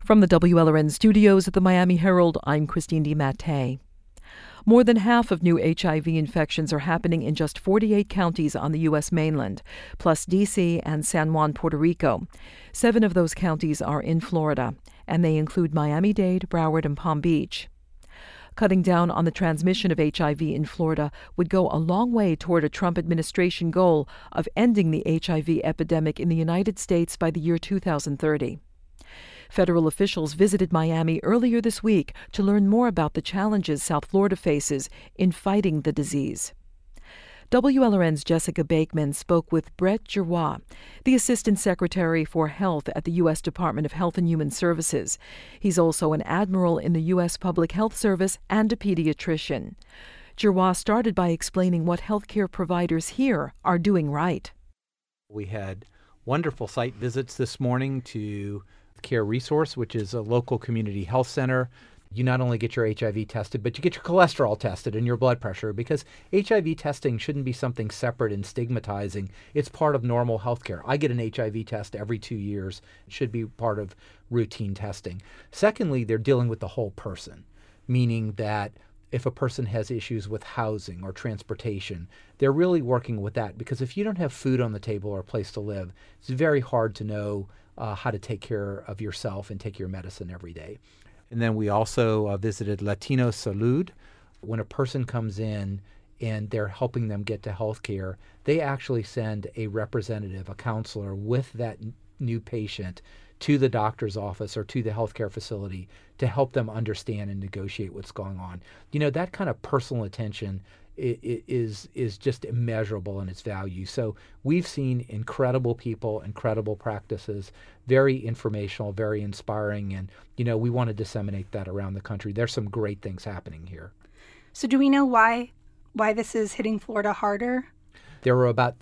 From the WLRN studios at the Miami Herald, I'm Christine DiMattei. More than half of new HIV infections are happening in just 48 counties on the U.S. mainland, plus D.C. and San Juan, Puerto Rico. 7 of those counties are in Florida, and they include Miami-Dade, Broward, and Palm Beach. Cutting down on the transmission of HIV in Florida would go a long way toward a Trump administration goal of ending the HIV epidemic in the United States by the year 2030. Federal officials visited Miami earlier this week to learn more about the challenges South Florida faces in fighting the disease. WLRN's Jessica Bakeman spoke with Brett Giroir, the Assistant Secretary for Health at the U.S. Department of Health and Human Services. He's also an admiral in the U.S. Public Health Service and a pediatrician. Giroir started by explaining what healthcare providers here are doing right. We had wonderful site visits this morning to Care Resource, which is a local community health center. You not only get your HIV tested, but you get your cholesterol tested and your blood pressure, because HIV testing shouldn't be something separate and stigmatizing. It's part of normal healthcare. I get an HIV test every 2 years. It should be part of routine testing. Secondly, they're dealing with the whole person, meaning that if a person has issues with housing or transportation, they're really working with that, because if you don't have food on the table or a place to live, it's very hard to know how to take care of yourself and take your medicine every day. And then we also visited Latino Salud. When a person comes in and they're helping them get to health care, they actually send a representative, a counselor, with that new patient to the doctor's office or to the healthcare facility to help them understand and negotiate what's going on. You know, that kind of personal attention is just immeasurable in its value. So we've seen incredible people, incredible practices, very informational, very inspiring, and we want to disseminate that around the country. There's some great things happening here. So do we know why this is hitting Florida harder? There were about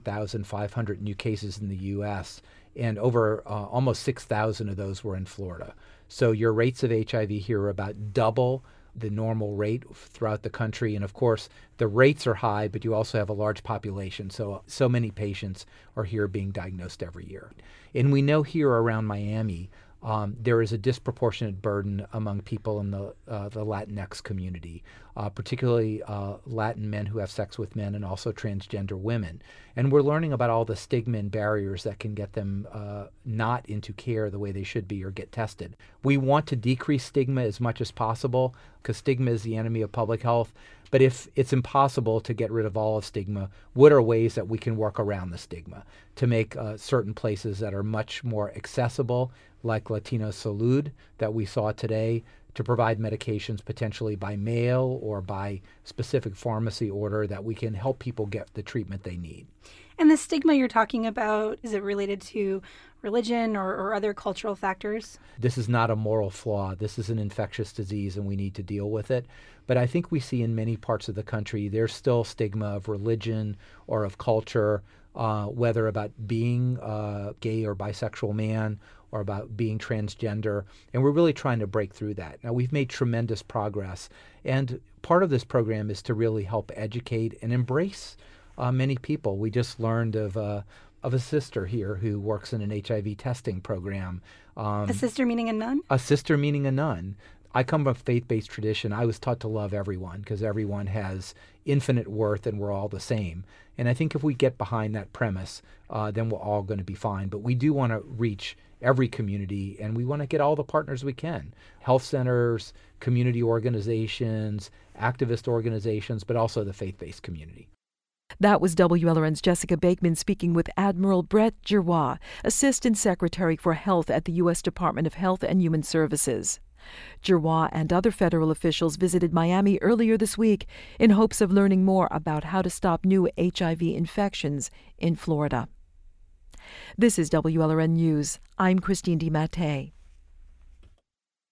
38,500 new cases in the U.S., and over almost 6,000 of those were in Florida. So your rates of HIV here are about double the normal rate throughout the country. And of course, the rates are high, but you also have a large population. So many patients are here being diagnosed every year. And we know here around Miami, there is a disproportionate burden among people in the Latinx community, particularly Latin men who have sex with men and also transgender women. And we're learning about all the stigma and barriers that can get them not into care the way they should be or get tested. We want to decrease stigma as much as possible, because stigma is the enemy of public health. But if it's impossible to get rid of all of stigma, what are ways that we can work around the stigma to make certain places that are much more accessible, like Latino Salud that we saw today, to provide medications potentially by mail or by specific pharmacy order that we can help people get the treatment they need. And the stigma you're talking about, is it related to religion or other cultural factors? This is not a moral flaw. This is an infectious disease, and we need to deal with it. But I think we see in many parts of the country, there's still stigma of religion or of culture, whether about being a gay or bisexual man or about being transgender. And we're really trying to break through that. Now, we've made tremendous progress. And part of this program is to really help educate and embrace many people. We just learned of a sister here who works in an HIV testing program. A sister meaning a nun? A sister meaning a nun. I come from a faith-based tradition. I was taught to love everyone because everyone has infinite worth and we're all the same. And I think if we get behind that premise, then we're all going to be fine. But we do want to reach every community, and we want to get all the partners we can. Health centers, community organizations, activist organizations, but also the faith-based community. That was WLRN's Jessica Bakeman speaking with Admiral Brett Giroir, Assistant Secretary for Health at the U.S. Department of Health and Human Services. Giroir and other federal officials visited Miami earlier this week in hopes of learning more about how to stop new HIV infections in Florida. This is WLRN News. I'm Christine DiMattei.